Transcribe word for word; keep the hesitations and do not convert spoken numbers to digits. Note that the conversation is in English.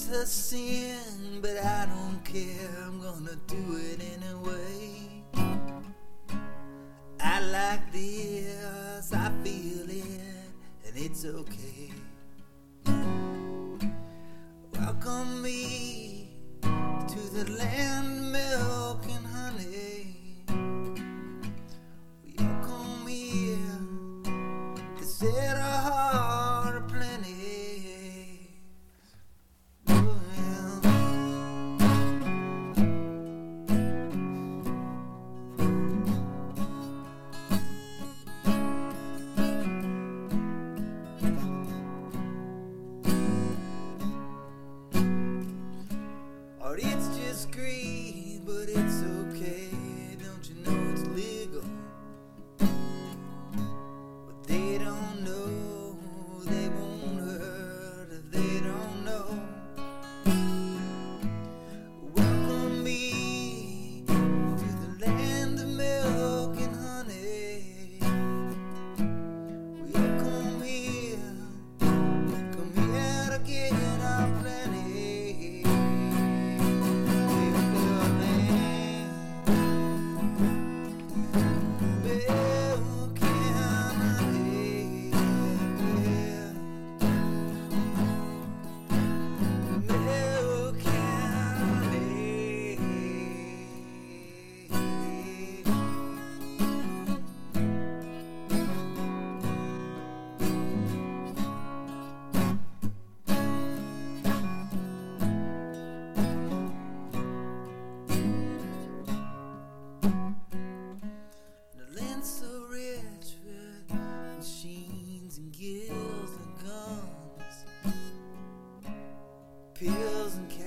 a sin, but I don't care, I'm gonna do it anyway. I like this, I feel it, and it's okay. Welcome me to the land of milk and honey. Welcome here to set a heart of plenty. Or it's just greed, but it's okay. Don't you know it's legal? But they don't know, they won't hurt if they don't know. Welcome me to the land of milk and honey. Welcome here, come here to get our plenty. So rich with machines and gills and guns, pills and